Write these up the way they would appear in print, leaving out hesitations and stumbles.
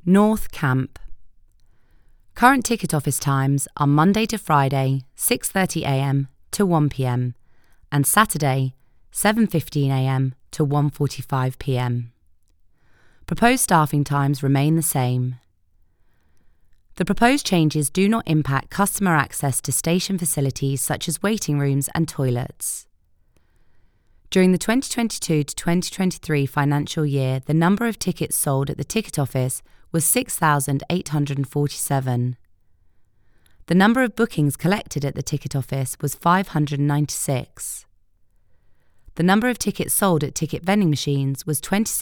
North Camp. Current ticket office times are Monday to Friday, 6:30am to 1pm, and Saturday, 7:15am to 1:45pm. Proposed staffing times remain the same. The proposed changes do not impact customer access to station facilities such as waiting rooms and toilets. During the 2022 to 2023 financial year, the number of tickets sold at the ticket office was 6,847. The number of bookings collected at the ticket office was 596. The number of tickets sold at ticket vending machines was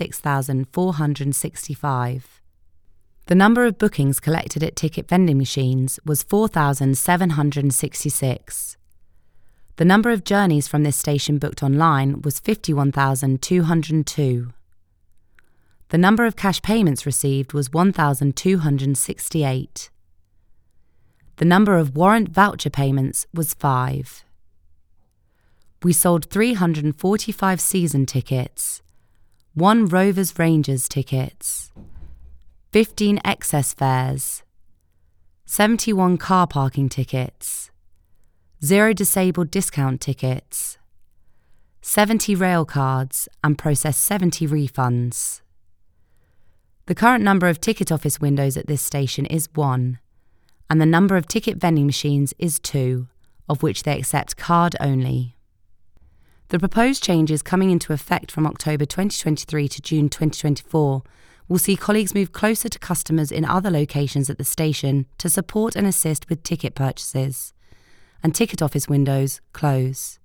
26,465. The number of bookings collected at ticket vending machines was 4,766. The number of journeys from this station booked online was 51,202. The number of cash payments received was 1,268. The number of warrant voucher payments was 5. We sold 345 season tickets, 1 Rovers Rangers tickets, 15 excess fares, 71 car parking tickets, 0 disabled discount tickets, 70 rail cards, and processed 70 refunds. The current number of ticket office windows at this station is 1, and the number of ticket vending machines is 2, of which they accept card only. The proposed changes coming into effect from October 2023 to June 2024 will see colleagues move closer to customers in other locations at the station to support and assist with ticket purchases, and ticket office windows close.